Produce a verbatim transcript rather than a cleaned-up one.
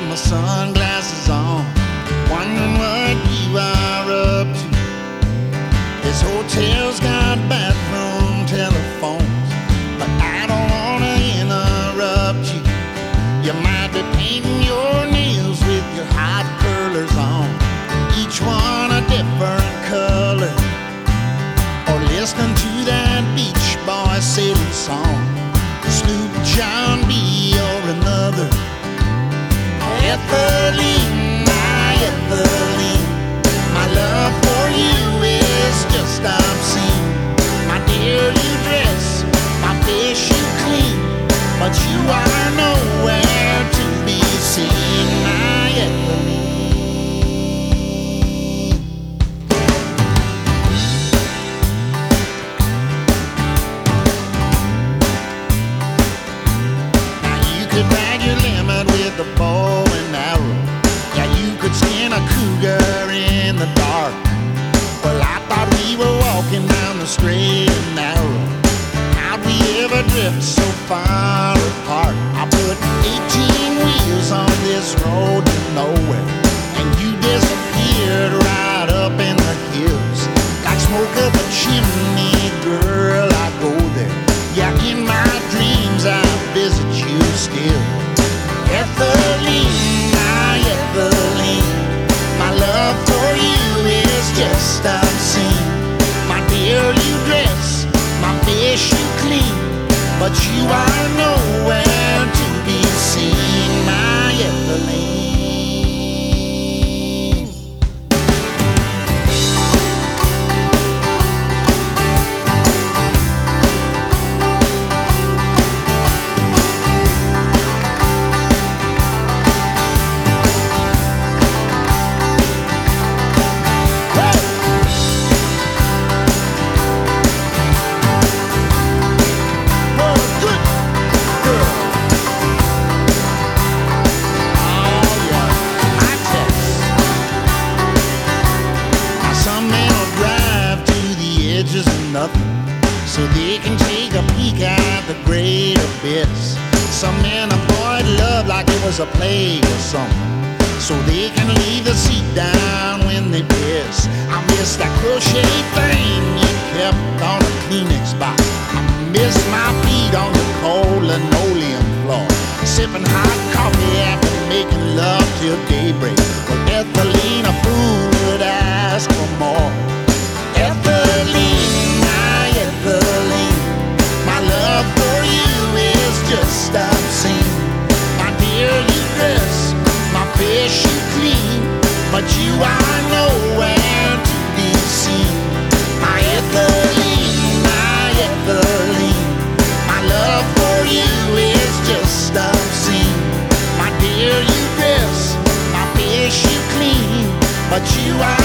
my sunglasses on, wondering what you are up to. This hotel's got bathroom telephones, but I don't wanna interrupt you. You might be painting your nails with your hot curlers on, each one a different color, or listening to that Beach Boys sailing song, Sloop John B. or another. Ethelene, my Ethelene, my love for you is just obscene. My dear, you dress, my fish you clean, but you are nowhere to be seen, my Ethelene. Now you could bag your limit with a bow and arrow. Yeah, you could skin a cougar in the dark. Well, I thought we were walking down the straight and narrow. How'd we ever drift so far apart? I put eighteen wheels on this road to nowhere, and you disappeared right up in the hills. Like smoke up a chimney, girl, I go there. Yeah, in my dreams I visit you still. Ethelene, my Ethelene, my love for you is just obscene. My dear, you dress, my fish you clean, but you are nowhere to be seen, my Ethelene. Nothing, so they can take a peek at the great abyss. Some men avoid love like it was a plague or something, so they can leave the seat down when they piss. I miss that crochet thing you kept on a Kleenex box. I miss my feet on the cold linoleum floor, sipping hot coffee after making love till daybreak. Well, Ethelene, a fool would ask for more. Ethelene, Ethelene, my love for you is just obscene. My dear, you dress, my fish you clean, but you are nowhere to be seen. My Ethelene, my Ethelene, my love for you is just obscene. My dear, you dress, my fish you clean, but you are